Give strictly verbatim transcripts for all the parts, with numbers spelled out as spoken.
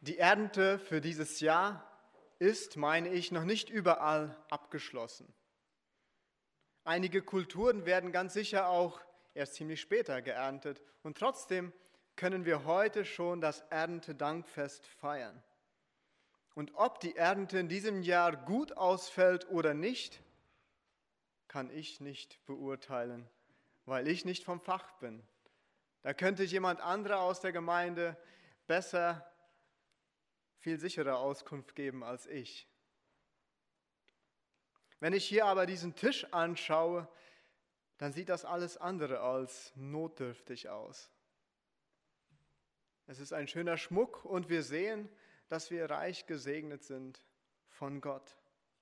Die Ernte für dieses Jahr ist, meine ich, noch nicht überall abgeschlossen. Einige Kulturen werden ganz sicher auch erst ziemlich später geerntet und trotzdem können wir heute schon das Erntedankfest feiern. Und ob die Ernte in diesem Jahr gut ausfällt oder nicht, kann ich nicht beurteilen, weil ich nicht vom Fach bin. Da könnte jemand anderer aus der Gemeinde besser, viel sicherer Auskunft geben als ich. Wenn ich hier aber diesen Tisch anschaue, dann sieht das alles andere als notdürftig aus. Es ist ein schöner Schmuck und wir sehen, dass wir reich gesegnet sind von Gott.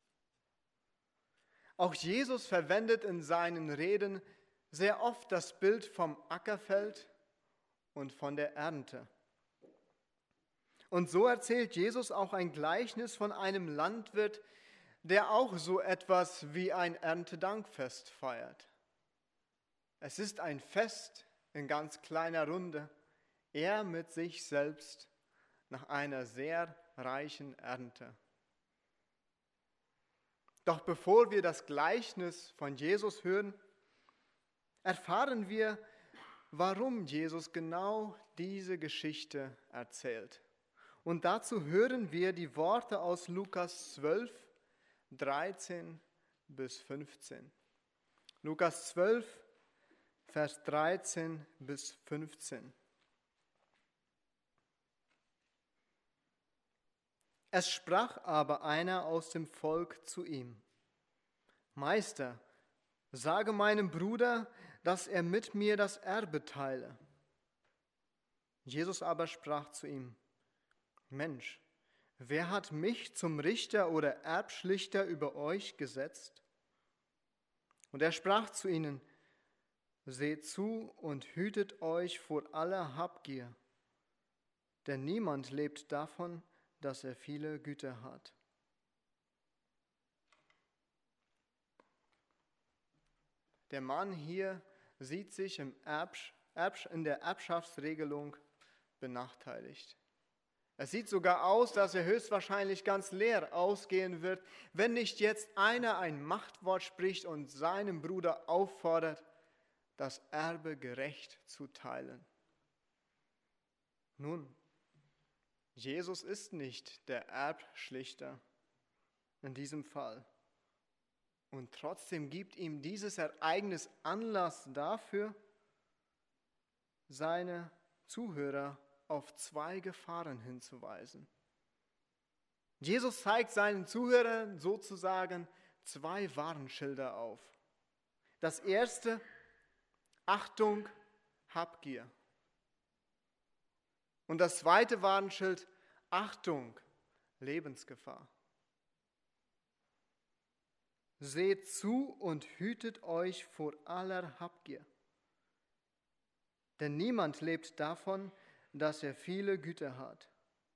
Auch Jesus verwendet in seinen Reden sehr oft das Bild vom Ackerfeld und von der Ernte. Und so erzählt Jesus auch ein Gleichnis von einem Landwirt, der auch so etwas wie ein Erntedankfest feiert. Es ist ein Fest in ganz kleiner Runde, er mit sich selbst nach einer sehr reichen Ernte. Doch bevor wir das Gleichnis von Jesus hören, erfahren wir, warum Jesus genau diese Geschichte erzählt. Und dazu hören wir die Worte aus Lukas zwölf, dreizehn bis fünfzehn. Lukas zwölf, Vers dreizehn bis fünfzehn. Es sprach aber einer aus dem Volk zu ihm: Meister, sage meinem Bruder, dass er mit mir das Erbe teile. Jesus aber sprach zu ihm: Mensch, wer hat mich zum Richter oder Erbschlichter über euch gesetzt? Und er sprach zu ihnen: Seht zu und hütet euch vor aller Habgier, denn niemand lebt davon, dass er viele Güter hat. Der Mann hier sieht sich im Erbsch, Erbsch, in der Erbschaftsregelung benachteiligt. Es sieht sogar aus, dass er höchstwahrscheinlich ganz leer ausgehen wird, wenn nicht jetzt einer ein Machtwort spricht und seinem Bruder auffordert, das Erbe gerecht zu teilen. Nun, Jesus ist nicht der Erbschlichter in diesem Fall. Und trotzdem gibt ihm dieses Ereignis Anlass dafür, seine Zuhörer auf zwei Gefahren hinzuweisen. Jesus zeigt seinen Zuhörern sozusagen zwei Warnschilder auf. Das erste: Achtung, Habgier. Und das zweite Warnschild: Achtung, Lebensgefahr. Seht zu und hütet euch vor aller Habgier. Denn niemand lebt davon, dass er viele Güter hat.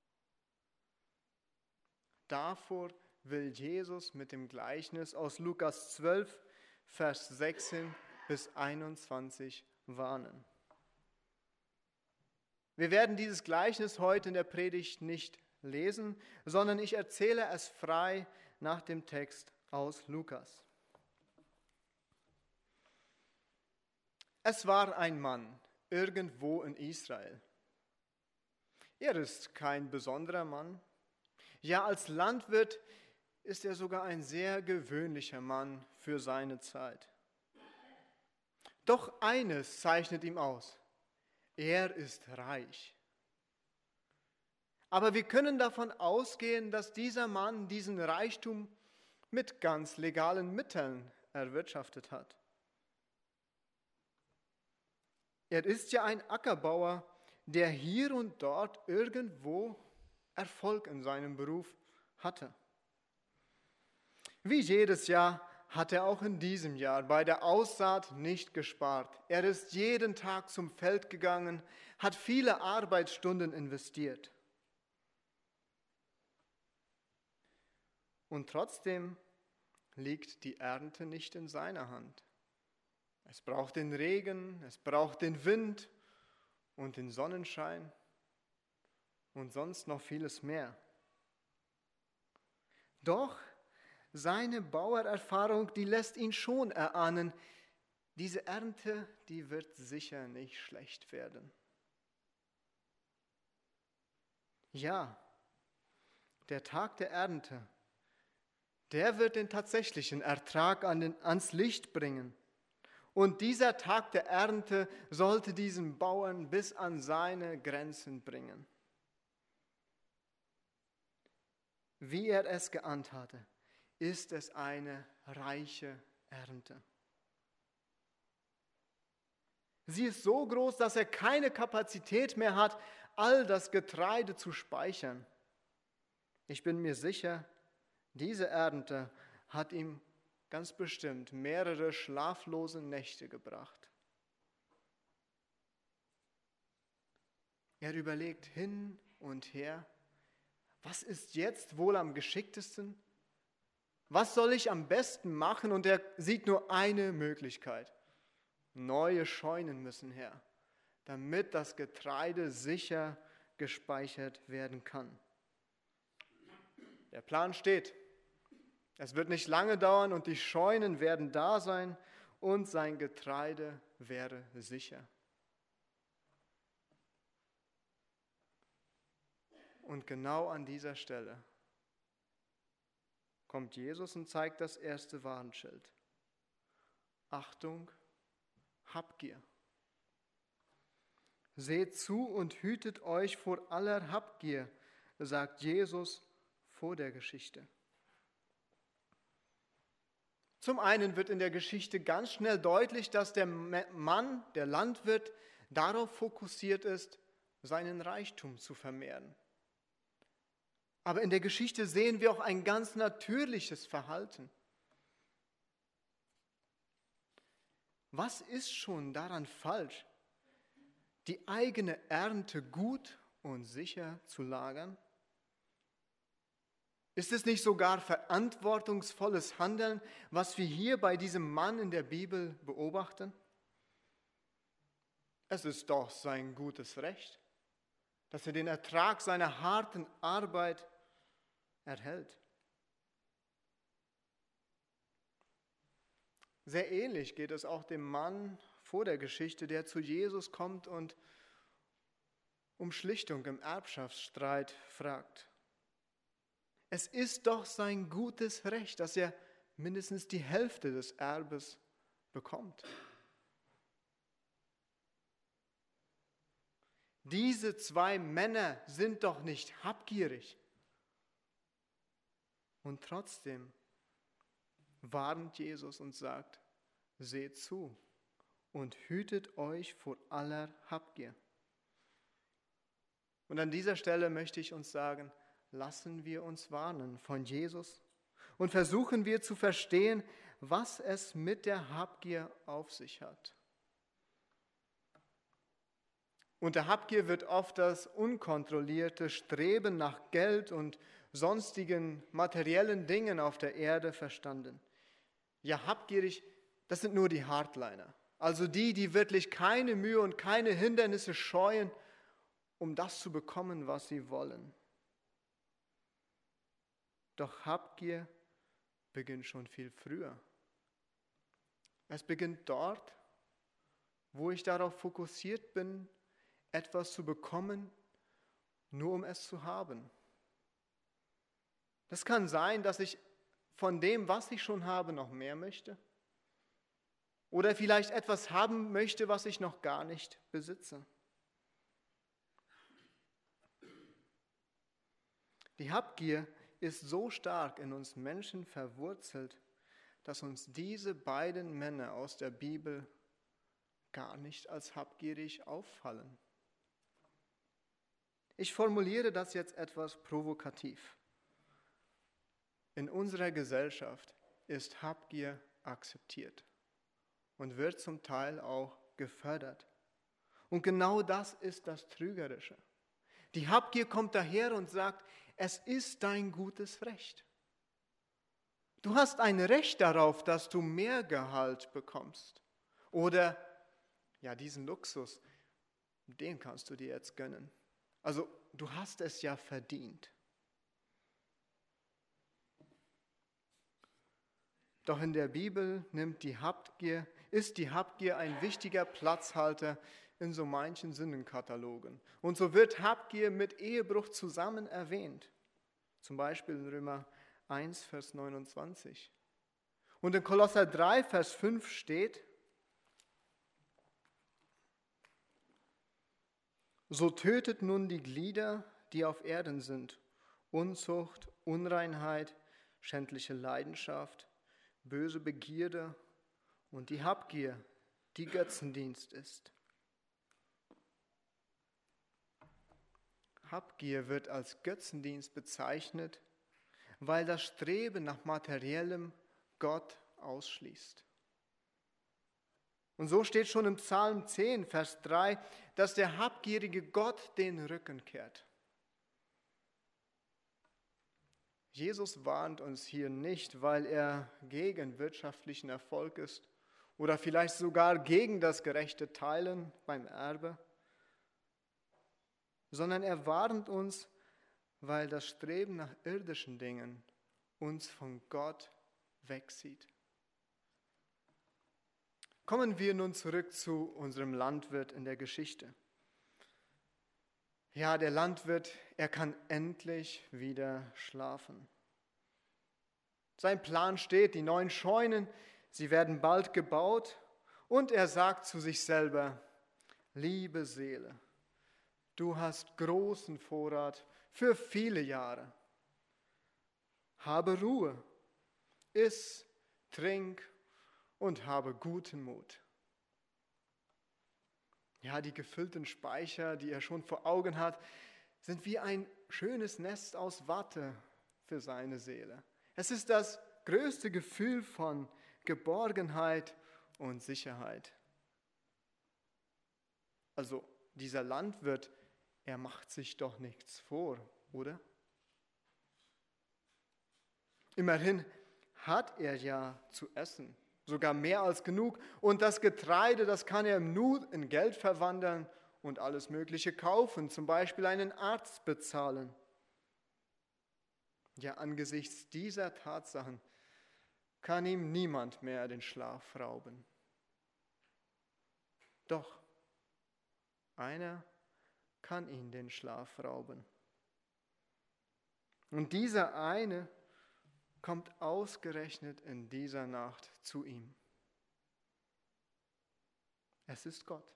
Davor will Jesus mit dem Gleichnis aus Lukas zwölf, Vers sechzehn bis einundzwanzig warnen. Wir werden dieses Gleichnis heute in der Predigt nicht lesen, sondern ich erzähle es frei nach dem Text aus Lukas. Es war ein Mann irgendwo in Israel. Er ist kein besonderer Mann. Ja, als Landwirt ist er sogar ein sehr gewöhnlicher Mann für seine Zeit. Doch eines zeichnet ihn aus: Er ist reich. Aber wir können davon ausgehen, dass dieser Mann diesen Reichtum mit ganz legalen Mitteln erwirtschaftet hat. Er ist ja ein Ackerbauer, der hier und dort irgendwo Erfolg in seinem Beruf hatte. Wie jedes Jahr hat er auch in diesem Jahr bei der Aussaat nicht gespart. Er ist jeden Tag zum Feld gegangen, hat viele Arbeitsstunden investiert. Und trotzdem liegt die Ernte nicht in seiner Hand. Es braucht den Regen, es braucht den Wind und den Sonnenschein. und sonst noch vieles mehr. Doch seine Bauererfahrung, die lässt ihn schon erahnen, diese Ernte, die wird sicher nicht schlecht werden. Ja, der Tag der Ernte, der wird den tatsächlichen Ertrag an den, ans Licht bringen. Und dieser Tag der Ernte sollte diesen Bauern bis an seine Grenzen bringen. Wie er es geahnt hatte, ist es eine reiche Ernte. Sie ist so groß, dass er keine Kapazität mehr hat, all das Getreide zu speichern. Ich bin mir sicher, diese Ernte hat ihm ganz bestimmt mehrere schlaflose Nächte gebracht. Er überlegt hin und her, was ist jetzt wohl am geschicktesten? Was soll ich am besten machen? Und er sieht nur eine Möglichkeit. Neue Scheunen müssen her, damit das Getreide sicher gespeichert werden kann. Der Plan steht. Es wird nicht lange dauern und die Scheunen werden da sein und sein Getreide wäre sicher. Und genau an dieser Stelle kommt Jesus und zeigt das erste Warnschild. Achtung, Habgier. Seht zu und hütet euch vor aller Habgier, sagt Jesus vor der Geschichte. Zum einen wird in der Geschichte ganz schnell deutlich, dass der Mann, der Landwirt, darauf fokussiert ist, seinen Reichtum zu vermehren. Aber in der Geschichte sehen wir auch ein ganz natürliches Verhalten. Was ist schon daran falsch, die eigene Ernte gut und sicher zu lagern? Ist es nicht sogar verantwortungsvolles Handeln, was wir hier bei diesem Mann in der Bibel beobachten? Es ist doch sein gutes Recht, dass er den Ertrag seiner harten Arbeit erhält. Sehr ähnlich geht es auch dem Mann vor der Geschichte, der zu Jesus kommt und um Schlichtung im Erbschaftsstreit fragt. Es ist doch sein gutes Recht, dass er mindestens die Hälfte des Erbes bekommt. Diese zwei Männer sind doch nicht habgierig. Und trotzdem warnt Jesus und sagt, seht zu und hütet euch vor aller Habgier. Und an dieser Stelle möchte ich uns sagen, lassen wir uns warnen von Jesus und versuchen wir zu verstehen, was es mit der Habgier auf sich hat. Unter Habgier wird oft das unkontrollierte Streben nach Geld und sonstigen materiellen Dingen auf der Erde verstanden. Ja, habgierig, das sind nur die Hardliner, also die, die wirklich keine Mühe und keine Hindernisse scheuen, um das zu bekommen, was sie wollen. Doch Habgier beginnt schon viel früher. Es beginnt dort, wo ich darauf fokussiert bin, etwas zu bekommen, nur um es zu haben. Das kann sein, dass ich von dem, was ich schon habe, noch mehr möchte. Oder vielleicht etwas haben möchte, was ich noch gar nicht besitze. Die Habgier ist so stark in uns Menschen verwurzelt, dass uns diese beiden Männer aus der Bibel gar nicht als habgierig auffallen. Ich formuliere das jetzt etwas provokativ. In unserer Gesellschaft ist Habgier akzeptiert und wird zum Teil auch gefördert. Und genau das ist das Trügerische. Die Habgier kommt daher und sagt, es ist dein gutes Recht. Du hast ein Recht darauf, dass du mehr Gehalt bekommst. Oder, ja, diesen Luxus, den kannst du dir jetzt gönnen. Also du hast es ja verdient. Doch in der Bibel nimmt die Habgier, ist die Habgier ein wichtiger Platzhalter in so manchen Sündenkatalogen. Und so wird Habgier mit Ehebruch zusammen erwähnt. Zum Beispiel in Römer eins, Vers neunundzwanzig. Und in Kolosser drei, Vers fünf steht: So tötet nun die Glieder, die auf Erden sind: Unzucht, Unreinheit, schändliche Leidenschaft, böse Begierde und die Habgier, die Götzendienst ist. Habgier wird als Götzendienst bezeichnet, weil das Streben nach Materiellem Gott ausschließt. Und so steht schon im Psalm zehn, Vers drei, dass der habgierige Gott den Rücken kehrt. Jesus warnt uns hier nicht, weil er gegen wirtschaftlichen Erfolg ist oder vielleicht sogar gegen das gerechte Teilen beim Erbe, sondern er warnt uns, weil das Streben nach irdischen Dingen uns von Gott wegzieht. Kommen wir nun zurück zu unserem Landwirt in der Geschichte. Ja, der Landwirt, er kann endlich wieder schlafen. Sein Plan steht, die neuen Scheunen, sie werden bald gebaut, und er sagt zu sich selber: Liebe Seele, du hast großen Vorrat für viele Jahre. Habe Ruhe, iss, trink und habe guten Mut. Ja, die gefüllten Speicher, die er schon vor Augen hat, sind wie ein schönes Nest aus Watte für seine Seele. Es ist das größte Gefühl von Geborgenheit und Sicherheit. Also dieser Landwirt, er macht sich doch nichts vor, oder? Immerhin hat er ja zu essen, sogar mehr als genug. Und das Getreide, das kann er im Nu in Geld verwandeln und alles Mögliche kaufen, zum Beispiel einen Arzt bezahlen. Ja, angesichts dieser Tatsachen kann ihm niemand mehr den Schlaf rauben. Doch einer kann ihn den Schlaf rauben. Und dieser eine kommt ausgerechnet in dieser Nacht zu ihm. Es ist Gott.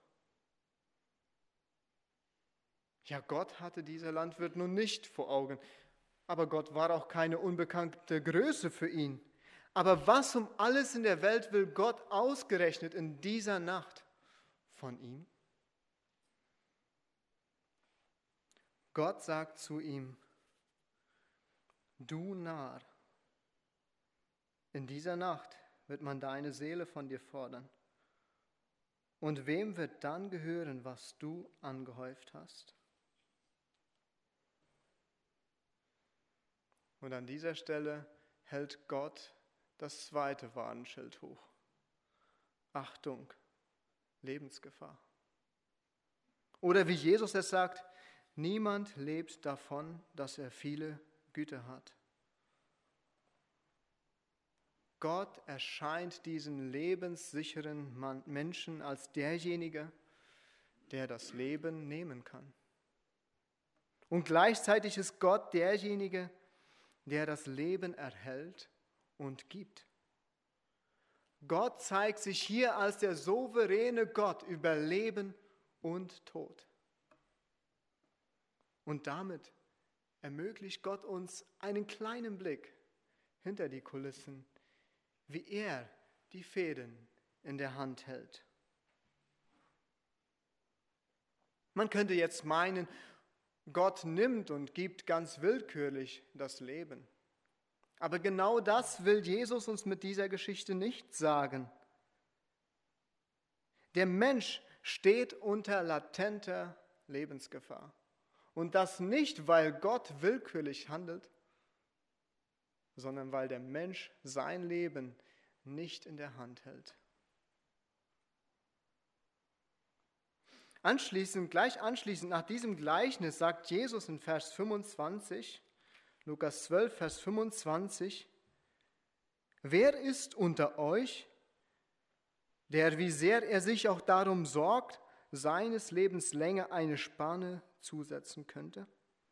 Ja, Gott hatte dieser Landwirt nun nicht vor Augen, aber Gott war auch keine unbekannte Größe für ihn. Aber was um alles in der Welt will Gott ausgerechnet in dieser Nacht von ihm? Gott sagt zu ihm: Du Narr, in dieser Nacht wird man deine Seele von dir fordern. Und wem wird dann gehören, was du angehäuft hast? Und an dieser Stelle hält Gott das zweite Warnschild hoch. Achtung, Lebensgefahr. Oder wie Jesus es sagt: Niemand lebt davon, dass er viele Güter hat. Gott erscheint diesen lebenssicheren Menschen als derjenige, der das Leben nehmen kann. Und gleichzeitig ist Gott derjenige, der das Leben erhält und gibt. Gott zeigt sich hier als der souveräne Gott über Leben und Tod. Und damit ermöglicht Gott uns einen kleinen Blick hinter die Kulissen, wie er die Fäden in der Hand hält. Man könnte jetzt meinen, Gott nimmt und gibt ganz willkürlich das Leben. Aber genau das will Jesus uns mit dieser Geschichte nicht sagen. Der Mensch steht unter latenter Lebensgefahr. Und das nicht, weil Gott willkürlich handelt, sondern weil der Mensch sein Leben nicht in der Hand hält. Anschließend, gleich anschließend nach diesem Gleichnis sagt Jesus in Vers fünfundzwanzig, Lukas zwölf, Vers fünfundzwanzig, wer ist unter euch, der, wie sehr er sich auch darum sorgt, seines Lebens Länge eine Spanne zusetzen könnte?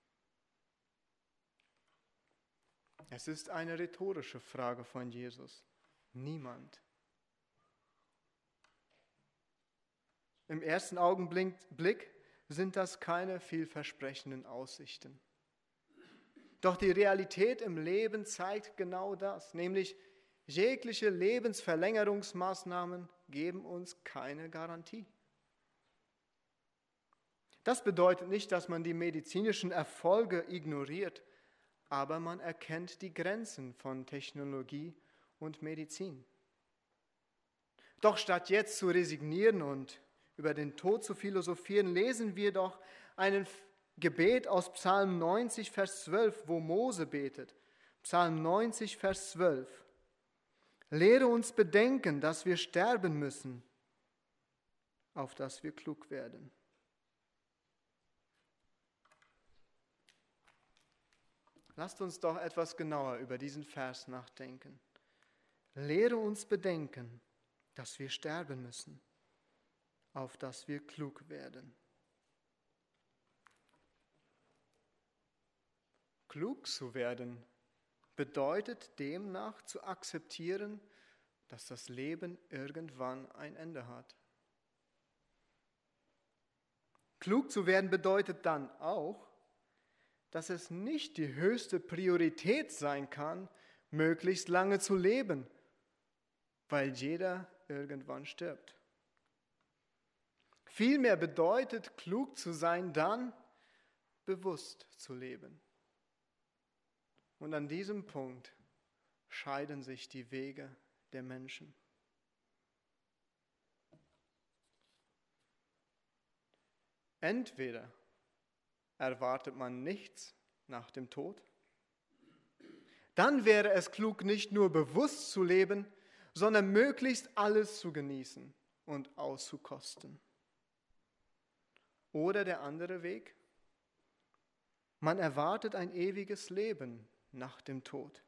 Es ist eine rhetorische Frage von Jesus. Niemand. Im ersten Augenblick sind das keine vielversprechenden Aussichten. Doch die Realität im Leben zeigt genau das, nämlich jegliche Lebensverlängerungsmaßnahmen geben uns keine Garantie. Das bedeutet nicht, dass man die medizinischen Erfolge ignoriert, aber man erkennt die Grenzen von Technologie und Medizin. Doch statt jetzt zu resignieren und über den Tod zu philosophieren, lesen wir doch ein Gebet aus Psalm neunzig, Vers zwölf, wo Mose betet. Psalm neunzig, Vers zwölf. Lehre uns bedenken, dass wir sterben müssen, auf dass wir klug werden. Lasst uns doch etwas genauer über diesen Vers nachdenken. Lehre uns bedenken, dass wir sterben müssen, auf dass wir klug werden. Klug zu werden bedeutet demnach zu akzeptieren, dass das Leben irgendwann ein Ende hat. Klug zu werden bedeutet dann auch, dass es nicht die höchste Priorität sein kann, möglichst lange zu leben, weil jeder irgendwann stirbt. Vielmehr bedeutet klug zu sein dann, bewusst zu leben. Und an diesem Punkt scheiden sich die Wege der Menschen. Entweder erwartet man nichts nach dem Tod, dann wäre es klug, nicht nur bewusst zu leben, sondern möglichst alles zu genießen und auszukosten. Oder der andere Weg, man erwartet ein ewiges Leben nach dem Tod.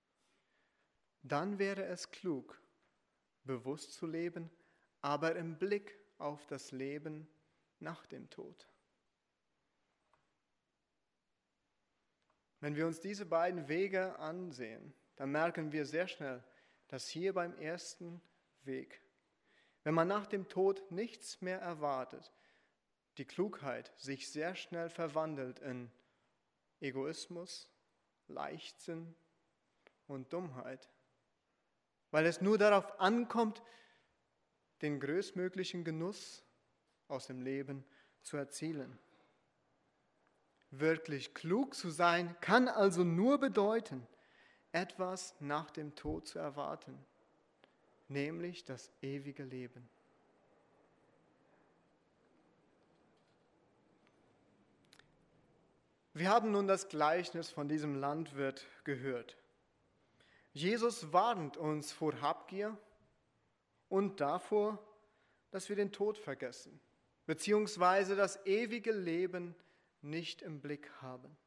Dann wäre es klug, bewusst zu leben, aber im Blick auf das Leben nach dem Tod. Wenn wir uns diese beiden Wege ansehen, dann merken wir sehr schnell, dass hier beim ersten Weg, wenn man nach dem Tod nichts mehr erwartet, die Klugheit sich sehr schnell verwandelt in Egoismus, Leichtsinn und Dummheit, weil es nur darauf ankommt, den größtmöglichen Genuss aus dem Leben zu erzielen. Wirklich klug zu sein, kann also nur bedeuten, etwas nach dem Tod zu erwarten, nämlich das ewige Leben. Wir haben nun das Gleichnis von diesem Landwirt gehört. Jesus warnt uns vor Habgier und davor, dass wir den Tod vergessen, beziehungsweise das ewige Leben nicht im Blick haben.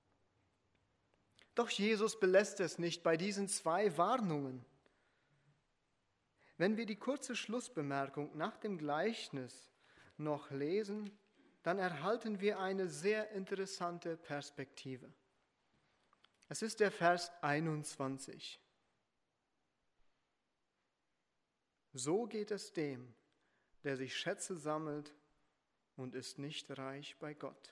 Doch Jesus belässt es nicht bei diesen zwei Warnungen. Wenn wir die kurze Schlussbemerkung nach dem Gleichnis noch lesen, dann erhalten wir eine sehr interessante Perspektive. Es ist der Vers einundzwanzig. So geht es dem, der sich Schätze sammelt und ist nicht reich bei Gott.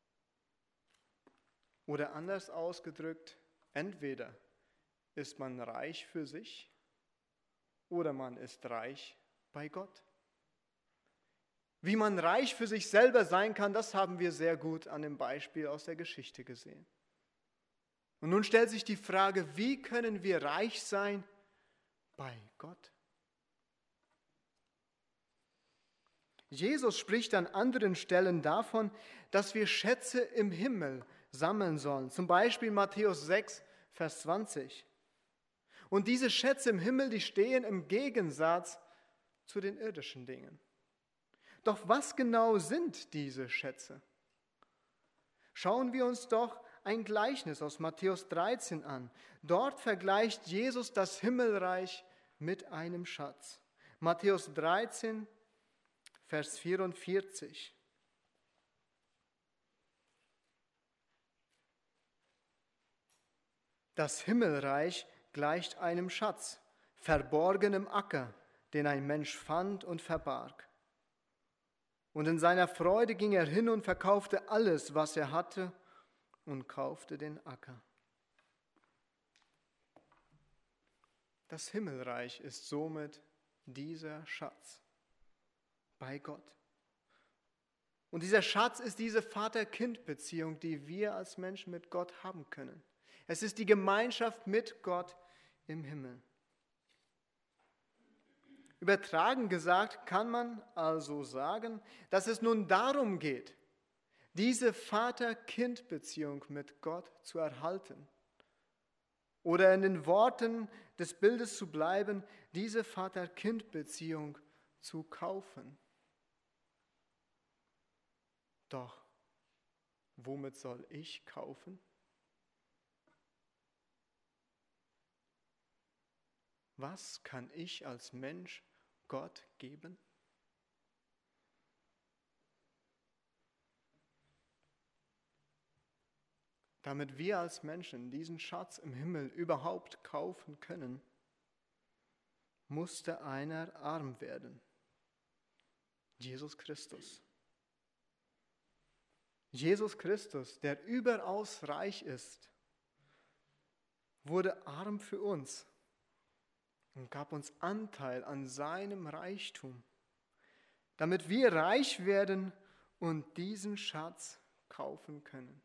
Oder anders ausgedrückt, entweder ist man reich für sich oder man ist reich bei Gott. Wie man reich für sich selber sein kann, das haben wir sehr gut an dem Beispiel aus der Geschichte gesehen. Und nun stellt sich die Frage, wie können wir reich sein bei Gott? Jesus spricht an anderen Stellen davon, dass wir Schätze im Himmel sammeln sollen. Zum Beispiel Matthäus sechs, Vers zwanzig. Und diese Schätze im Himmel, die stehen im Gegensatz zu den irdischen Dingen. Doch was genau sind diese Schätze? Schauen wir uns doch ein Gleichnis aus Matthäus dreizehn an. Dort vergleicht Jesus das Himmelreich mit einem Schatz. Matthäus dreizehn, Vers vierundvierzig. Das Himmelreich gleicht einem Schatz, verborgenem Acker, den ein Mensch fand und verbarg. Und in seiner Freude ging er hin und verkaufte alles, was er hatte, und kaufte den Acker. Das Himmelreich ist somit dieser Schatz bei Gott. Und dieser Schatz ist diese Vater-Kind-Beziehung, die wir als Menschen mit Gott haben können. Es ist die Gemeinschaft mit Gott im Himmel. Übertragen gesagt kann man also sagen, dass es nun darum geht, diese Vater-Kind-Beziehung mit Gott zu erhalten. Oder in den Worten des Bildes zu bleiben, diese Vater-Kind-Beziehung zu kaufen. Doch, womit soll ich kaufen? Was kann ich als Mensch Gott geben? Damit wir als Menschen diesen Schatz im Himmel überhaupt kaufen können, musste einer arm werden. Jesus Christus. Jesus Christus, der überaus reich ist, wurde arm für uns und gab uns Anteil an seinem Reichtum, damit wir reich werden und diesen Schatz kaufen können.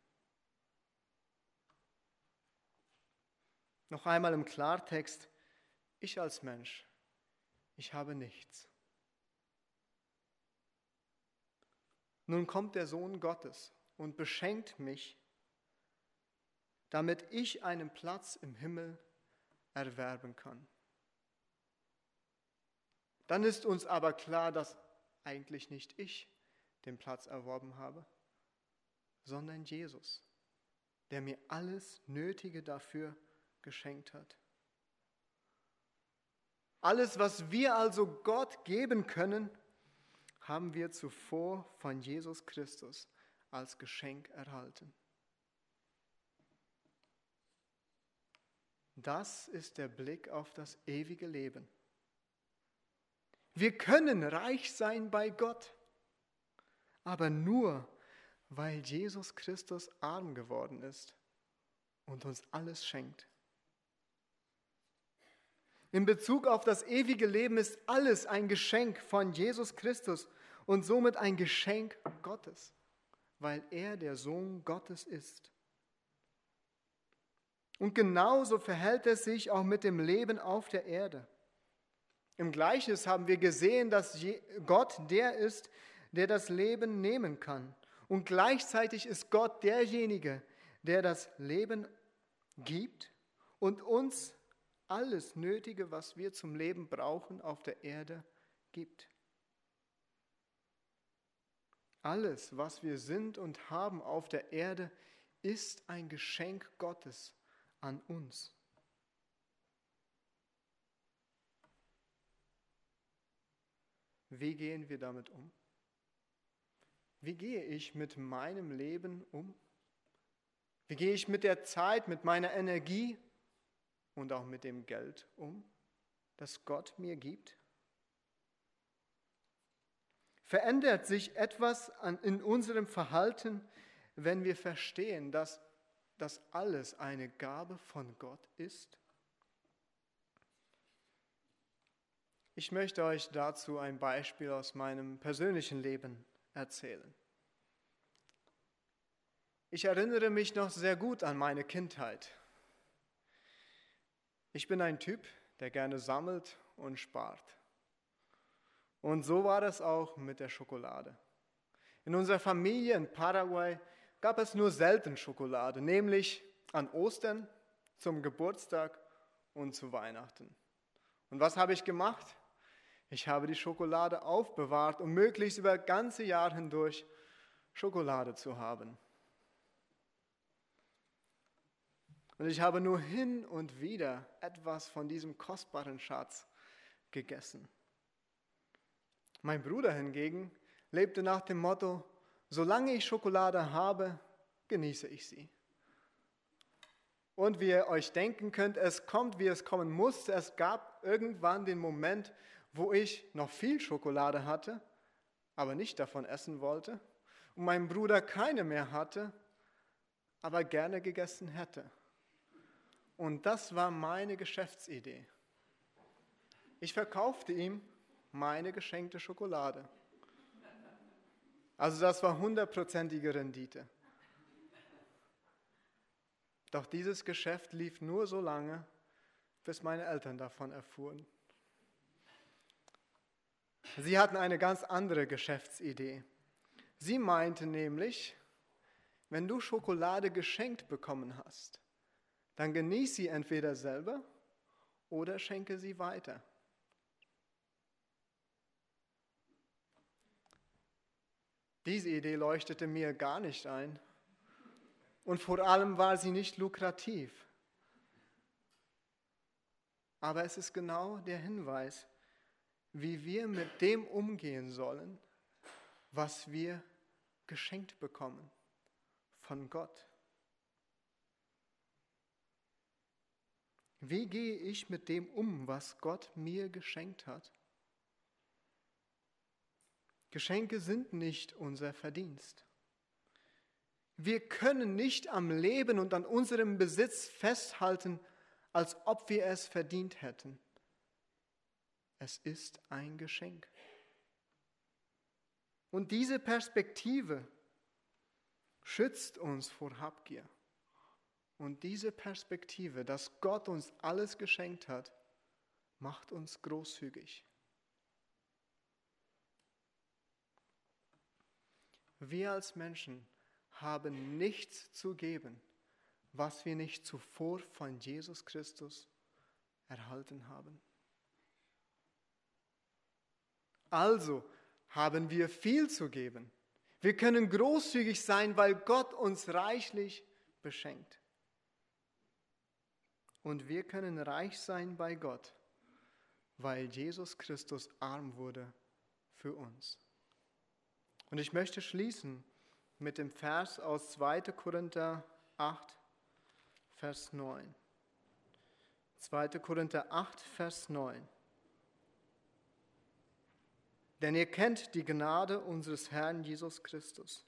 Noch einmal im Klartext, ich als Mensch, ich habe nichts. Nun kommt der Sohn Gottes und beschenkt mich, damit ich einen Platz im Himmel erwerben kann. Dann ist uns aber klar, dass eigentlich nicht ich den Platz erworben habe, sondern Jesus, der mir alles Nötige dafür geschenkt hat. Alles, was wir also Gott geben können, haben wir zuvor von Jesus Christus als Geschenk erhalten. Das ist der Blick auf das ewige Leben. Wir können reich sein bei Gott, aber nur, weil Jesus Christus arm geworden ist und uns alles schenkt. In Bezug auf das ewige Leben ist alles ein Geschenk von Jesus Christus und somit ein Geschenk Gottes, weil er der Sohn Gottes ist. Und genauso verhält es sich auch mit dem Leben auf der Erde. Im Gleichnis haben wir gesehen, dass Gott der ist, der das Leben nehmen kann. Und gleichzeitig ist Gott derjenige, der das Leben gibt und uns alles Nötige, was wir zum Leben brauchen, auf der Erde gibt. Alles, was wir sind und haben auf der Erde, ist ein Geschenk Gottes an uns. Wie gehen wir damit um? Wie gehe ich mit meinem Leben um? Wie gehe ich mit der Zeit, mit meiner Energie und auch mit dem Geld um, das Gott mir gibt? Verändert sich etwas an, in unserem Verhalten, wenn wir verstehen, dass das alles eine Gabe von Gott ist? Ich möchte euch dazu ein Beispiel aus meinem persönlichen Leben erzählen. Ich erinnere mich noch sehr gut an meine Kindheit. Ich bin ein Typ, der gerne sammelt und spart. Und so war es auch mit der Schokolade. In unserer Familie in Paraguay gab es nur selten Schokolade, nämlich an Ostern, zum Geburtstag und zu Weihnachten. Und was habe ich gemacht? Ich habe die Schokolade aufbewahrt, um möglichst über das ganze Jahr hindurch Schokolade zu haben. Und ich habe nur hin und wieder etwas von diesem kostbaren Schatz gegessen. Mein Bruder hingegen lebte nach dem Motto, solange ich Schokolade habe, genieße ich sie. Und wie ihr euch denken könnt, es kommt, wie es kommen musste. Es gab irgendwann den Moment, wo ich noch viel Schokolade hatte, aber nicht davon essen wollte, und mein Bruder keine mehr hatte, aber gerne gegessen hätte. Und das war meine Geschäftsidee. Ich verkaufte ihm meine geschenkte Schokolade. Also das war hundertprozentige Rendite. Doch dieses Geschäft lief nur so lange, bis meine Eltern davon erfuhren. Sie hatten eine ganz andere Geschäftsidee. Sie meinten nämlich, wenn du Schokolade geschenkt bekommen hast, dann genieß sie entweder selber oder schenke sie weiter. Diese Idee leuchtete mir gar nicht ein und vor allem war sie nicht lukrativ. Aber es ist genau der Hinweis, wie wir mit dem umgehen sollen, was wir geschenkt bekommen von Gott. Wie gehe ich mit dem um, was Gott mir geschenkt hat? Geschenke sind nicht unser Verdienst. Wir können nicht am Leben und an unserem Besitz festhalten, als ob wir es verdient hätten. Es ist ein Geschenk. Und diese Perspektive schützt uns vor Habgier. Und diese Perspektive, dass Gott uns alles geschenkt hat, macht uns großzügig. Wir als Menschen haben nichts zu geben, was wir nicht zuvor von Jesus Christus erhalten haben. Also haben wir viel zu geben. Wir können großzügig sein, weil Gott uns reichlich beschenkt. Und wir können reich sein bei Gott, weil Jesus Christus arm wurde für uns. Und ich möchte schließen mit dem Vers aus zweiter Korinther acht, Vers neun. zweiter Korinther acht, Vers neun. Denn ihr kennt die Gnade unseres Herrn Jesus Christus.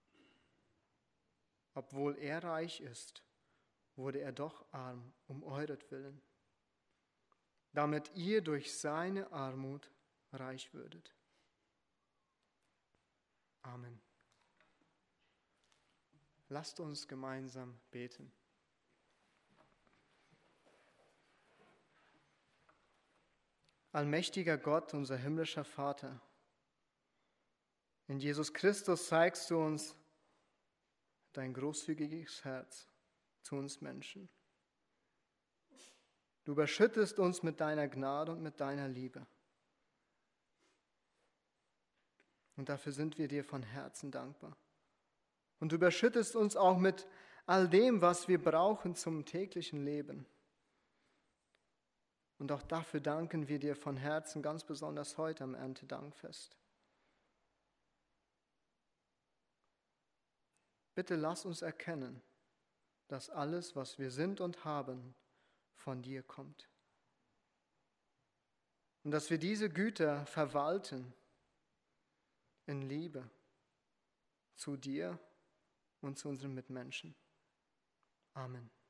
Obwohl er reich ist, wurde er doch arm um euretwillen, damit ihr durch seine Armut reich würdet. Amen. Lasst uns gemeinsam beten. Allmächtiger Gott, unser himmlischer Vater, in Jesus Christus zeigst du uns dein großzügiges Herz zu uns Menschen. Du überschüttest uns mit deiner Gnade und mit deiner Liebe. Und dafür sind wir dir von Herzen dankbar. Und du überschüttest uns auch mit all dem, was wir brauchen zum täglichen Leben. Und auch dafür danken wir dir von Herzen, ganz besonders heute am Erntedankfest. Bitte lass uns erkennen, dass alles, was wir sind und haben, von dir kommt. Und dass wir diese Güter verwalten in Liebe zu dir und zu unseren Mitmenschen. Amen.